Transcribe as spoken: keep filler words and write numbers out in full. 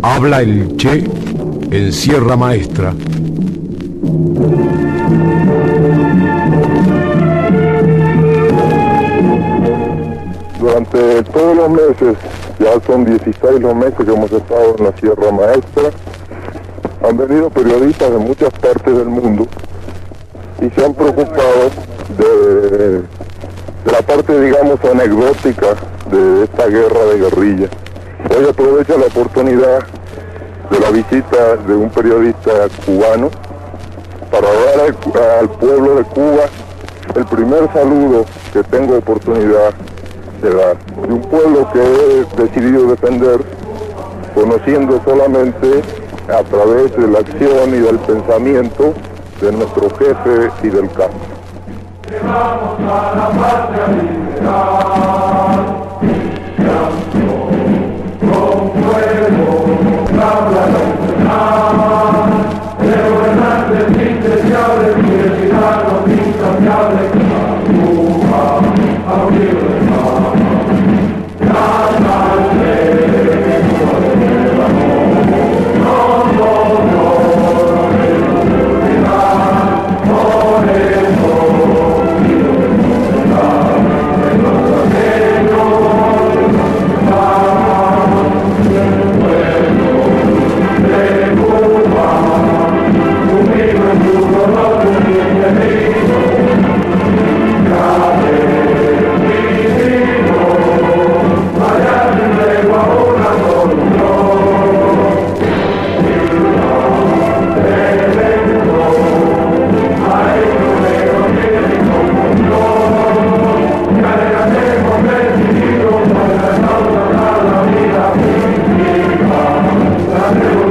Habla el Che en Sierra Maestra. Durante todos los meses, ya son dieciséis los meses que hemos estado en la Sierra Maestra, han venido periodistas de muchas partes del mundo y se han preocupado de, de la parte, digamos, anecdótica de esta guerra de guerrilla. Hoy aprovecho la oportunidad de la visita de un periodista cubano para dar al, al pueblo de Cuba el primer saludo que tengo oportunidad de dar, de un pueblo que he decidido defender, conociendo solamente a través de la acción y del pensamiento de nuestro jefe y del campo. Vamos a la patria liberal, con fuego, habla nacional, de gobernantes indeseables y de ciudadanos insaciables, a Cuba, a un libro de paz. Gracias.